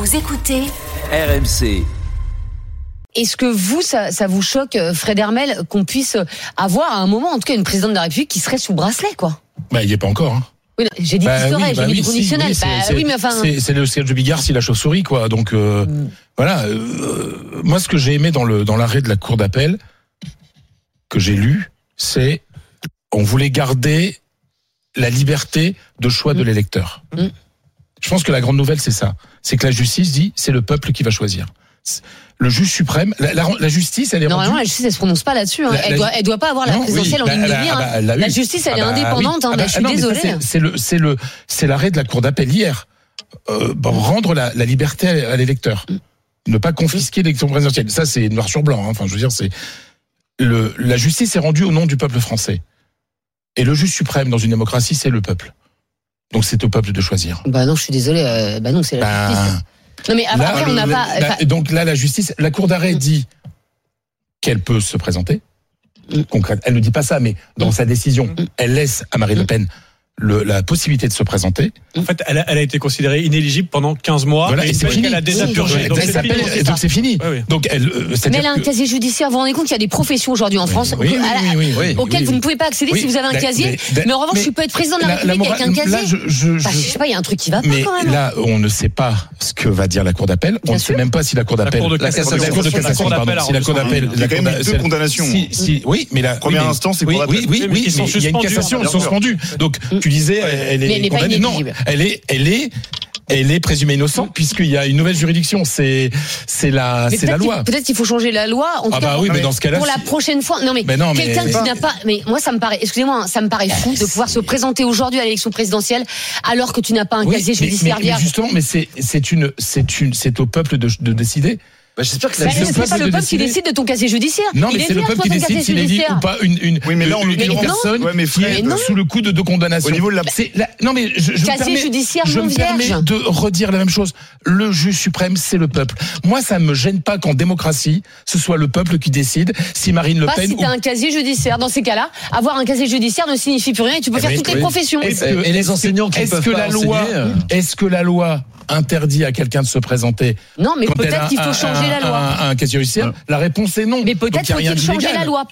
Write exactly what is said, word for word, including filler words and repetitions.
Vous écoutez R M C. Est-ce que vous, ça, ça vous choque, Fred Hermel, qu'on puisse avoir à un moment, en tout cas, une présidente de la République qui serait sous bracelet, quoi? Bah, il n'y est pas encore, hein. Oui, j'ai dit bah, qu'il serait, oui, j'ai bah mis oui, du conditionnel. Si, oui, bah, c'est, oui, mais enfin. C'est, c'est le siège de Bigard, si la chauve-souris, quoi. Donc, euh, mm. voilà. Euh, moi, ce que j'ai aimé dans le, dans l'arrêt de la Cour d'appel, que j'ai lu, c'est, on voulait garder la liberté de choix mm. de l'électeur. Mm. Je pense que la grande nouvelle, c'est ça. C'est que la justice dit, c'est le peuple qui va choisir. Le juge suprême, la, la, la justice, elle est Normalement, rendue... la justice, elle se prononce pas là-dessus. Hein. La, elle, la... doit, elle doit pas avoir la non, présidentielle oui, en ligne de mire. Bah, bah, la justice, elle ah, est bah, indépendante. Oui. Hein, ah, bah, je suis non, désolée. C'est, c'est le, c'est le, c'est l'arrêt de la Cour d'appel hier. Euh, bon, rendre la, la liberté à, à l'électeur, ne pas confisquer l'élection présidentielle. Ça, c'est noir sur blanc. Hein. Enfin, je veux dire, c'est le, la justice est rendue au nom du peuple français. Et le juge suprême dans une démocratie, c'est le peuple. Donc, c'est au peuple de choisir. Bah non, je suis désolé. Euh, bah non, c'est la bah... justice. Non mais après, là, on n'a pas. Là, donc là, la justice, la Cour d'arrêt dit qu'elle peut se présenter. Mm. Concrète, elle ne dit pas ça, mais dans mm. sa décision, mm. elle laisse à Marine Le Pen le, la possibilité de se présenter. En fait, elle a, elle a été considérée inéligible pendant quinze mois. Voilà, et, et c'est fini. Elle a déjà oui, purgé. Donc, c'est fini. Et donc c'est fini. Oui, oui. Donc elle. Euh, mais elle a un que... casier judiciaire. Vous vous rendez compte qu'il y a des professions aujourd'hui en France oui, oui, oui, oui, oui, oui, auxquelles oui, vous ne pouvez pas accéder oui, si vous avez un casier. Mais, mais en revanche, je peux être président de la, la République la, avec un casier. Là, je, je, je, bah, je sais pas, il y a un truc qui va pas mais quand même. Là, on ne sait pas ce que va dire la Cour d'appel. On ne sait même pas si la Cour d'appel. La Cour de cassation. Pardon. Si la Cour d'appel. Il y a quand même deux condamnations. Oui, mais la première instance, c'est Cour d'appel. Oui, oui, oui. Il y a une cassation, ils sont suspendus. Donc tu disais, elle est condamnée. Non, elle est, elle est. Elle est présumée innocente puisqu'il y a une nouvelle juridiction. C'est c'est la mais c'est la loi. Peut-être qu'il faut changer la loi. En tout ah cas, bah pour, oui, mais dans ce cas-là, pour la prochaine fois. Non mais, mais non, quelqu'un mais... qui n'a pas. Mais moi, ça me paraît. Excusez-moi, ça me paraît fou de pouvoir se présenter aujourd'hui à l'élection présidentielle alors que tu n'as pas un oui, casier judiciaire vierge. Mais justement, mais c'est c'est une c'est une c'est au peuple de, de décider. Bah, j'espère que ça bah, c'est pas le peuple qui décide de ton casier judiciaire. Non, mais c'est le peuple qui décide s'il est libre ou pas une une oui, mais là, on une, une personne ouais, mais qui est sous le coup de deux condamnations. Au niveau de la la, non mais je, je casier me permets, judiciaire je non me permets vierge. de redire la même chose. Le juge suprême, c'est le peuple. Moi, ça ne me gêne pas qu'en démocratie, ce soit le peuple qui décide si Marine Le Pen. Pas si t'as un casier judiciaire. Dans ces cas-là, avoir un casier judiciaire ne signifie plus rien et tu peux faire toutes les professions. Et les enseignants qui peuvent pas enseigner. Est-ce que la loi interdit à quelqu'un de se présenter? Non, mais peut-être qu'il faut changer la loi. Un casier judiciaire. La réponse est non. Mais peut-être faut-il changer la loi.